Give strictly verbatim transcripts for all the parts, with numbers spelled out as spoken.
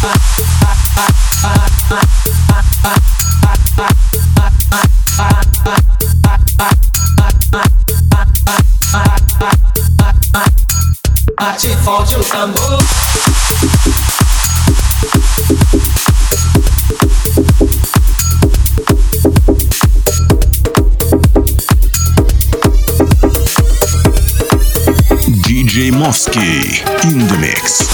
Bate forte o tambor. D J Mosky in the mix.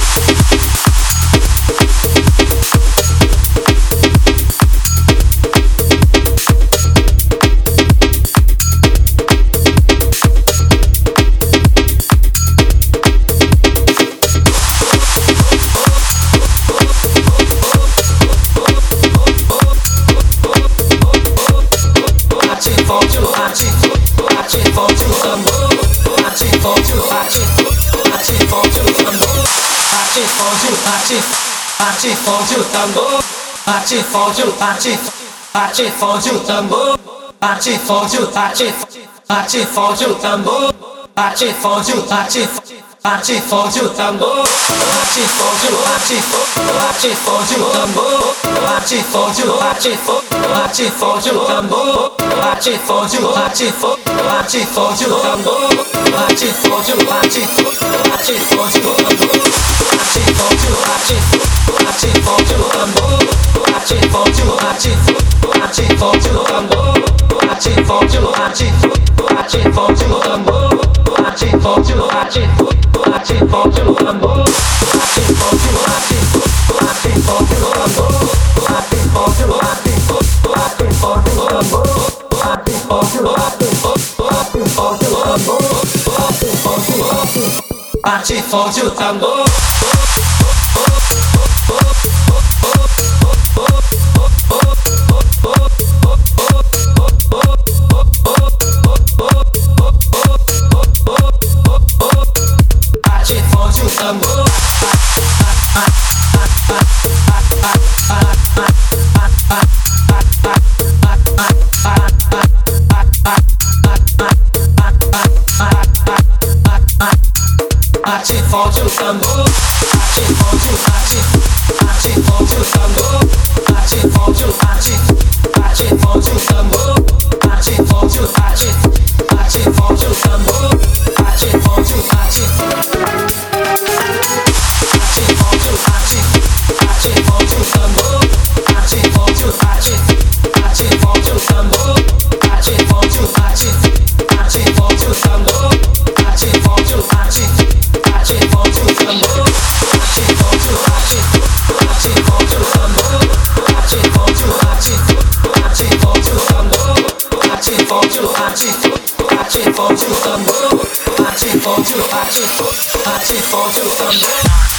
Bate forte o tambor, bate forte o bate, bate forte o tambor, bate forte o bate, bate forte o tambor, bate forte o bate, bate forte o tambor, bate forte o bate, bate forte o tambor, bate forte o bate, bate forte o tambor, bate forte o bate, bate forte o tambor, bate forte o bate, bate forte o tambor, bate forte o bate. Bate forte o tambor, bate forte o bate, bate forte o tambor, bate forte o bate, bate forte o tambor, bate forte o bate, bate forte o tambor, bate forte o bate, bate forte o tambor, bate forte o bate, bate forte o tambor, bate forte o bate, bate forte o tambor, bate forte o bate, bate forte o tambor. Bate forte o tambor, bate forte o bate, bate forte o tambor, bate forte o bate, bate forte o tambor, bate forte o bate, bate forte o tambor, bate forte o bate, bate forte o bate, bate forte o tambor, bate forte o bate, bate forte o tambor, bate forte o bate, bate forte o tambor, bate forte o bate. Bate forte o tambor, bate forte o bate, bate forte o tambor, bate forte o bate, bate forte o tambor, bate forte o bate, bate forte o tambor, bate forte o bate, bate forte o tambor.